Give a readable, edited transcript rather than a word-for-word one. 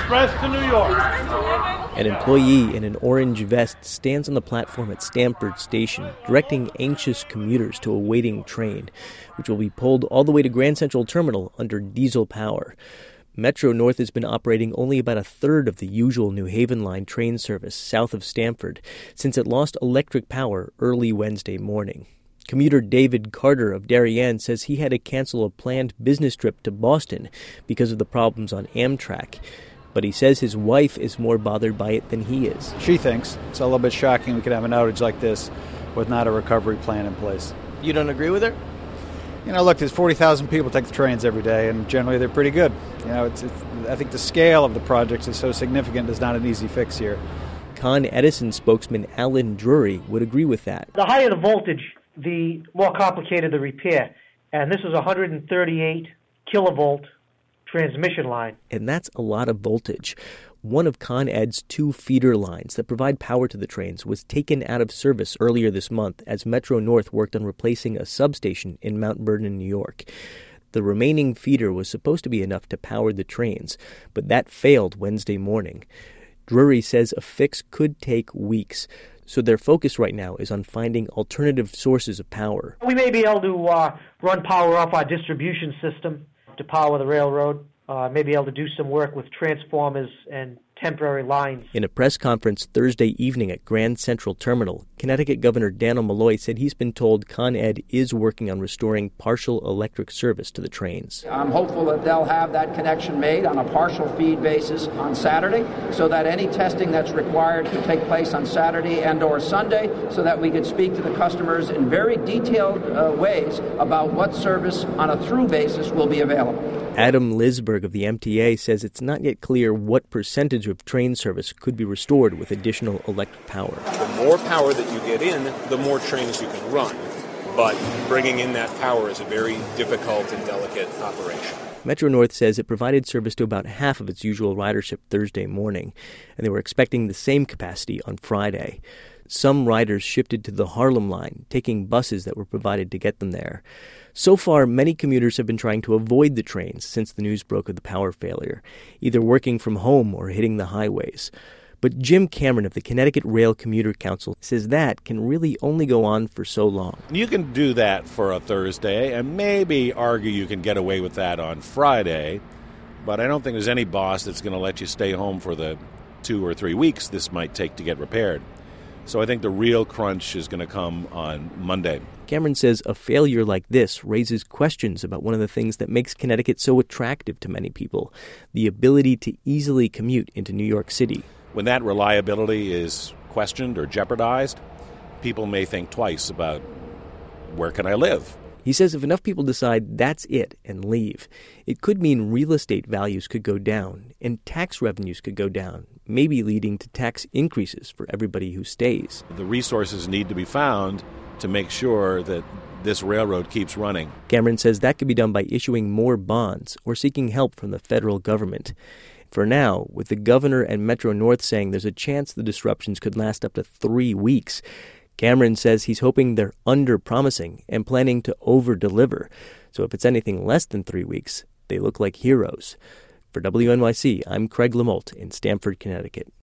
Express to New York. An employee in an orange vest stands on the platform at Stamford Station, directing anxious commuters to a waiting train, which will be pulled all the way to Grand Central Terminal under diesel power. Metro North has been operating only about a third of the usual New Haven Line train service south of Stamford since it lost electric power early Wednesday morning. Commuter David Carter of Darien says he had to cancel a planned business trip to Boston because of the problems on Amtrak. But he says his wife is more bothered by it than he is. She thinks it's a little bit shocking we could have an outage like this with not a recovery plan in place. You don't agree with her? Look, there's 40,000 people take the trains every day, and generally they're pretty good. I think the scale of the projects is so significant, it's not an easy fix here. Con Edison spokesman Alan Drury would agree with that. The higher the voltage, the more complicated the repair. And this is a 138 kilovolt transmission line. And that's a lot of voltage. One of Con Ed's 2 feeder lines that provide power to the trains was taken out of service earlier this month as Metro North worked on replacing a substation in Mount Vernon, New York. The remaining feeder was supposed to be enough to power the trains, but that failed Wednesday morning. Drury says a fix could take weeks, so their focus right now is on finding alternative sources of power. We may be able to run power off our distribution system to power the railroad. May be able to do some work with transformers and temporary lines. In a press conference Thursday evening at Grand Central Terminal, Connecticut Governor Dannel Malloy said he's been told Con Ed is working on restoring partial electric service to the trains. I'm hopeful that they'll have that connection made on a partial feed basis on Saturday so that any testing that's required can take place on Saturday and or Sunday so that we could speak to the customers in very detailed ways about what service on a through basis will be available. Adam Lisberg of the MTA says it's not yet clear what percentage of train service could be restored with additional electric power. The more power that you get in, the more trains you can run. But bringing in that power is a very difficult and delicate operation. Metro North says it provided service to about half of its usual ridership Thursday morning, and they were expecting the same capacity on Friday. Some riders shifted to the Harlem line, taking buses that were provided to get them there. So far, many commuters have been trying to avoid the trains since the news broke of the power failure, either working from home or hitting the highways. But Jim Cameron of the Connecticut Rail Commuter Council says that can really only go on for so long. You can do that for a Thursday and maybe argue you can get away with that on Friday, but I don't think there's any boss that's going to let you stay home for the 2 or 3 weeks this might take to get repaired. So I think the real crunch is going to come on Monday. Cameron says a failure like this raises questions about one of the things that makes Connecticut so attractive to many people, the ability to easily commute into New York City. When that reliability is questioned or jeopardized, people may think twice about where can I live? He says if enough people decide that's it and leave, it could mean real estate values could go down and tax revenues could go down, maybe leading to tax increases for everybody who stays. The resources need to be found to make sure that this railroad keeps running. Cameron says that could be done by issuing more bonds or seeking help from the federal government. For now, with the governor and Metro North saying there's a chance the disruptions could last up to 3 weeks, Cameron says he's hoping they're under-promising and planning to over-deliver. So if it's anything less than 3 weeks, they look like heroes. For WNYC, I'm Craig LaMolt in Stamford, Connecticut.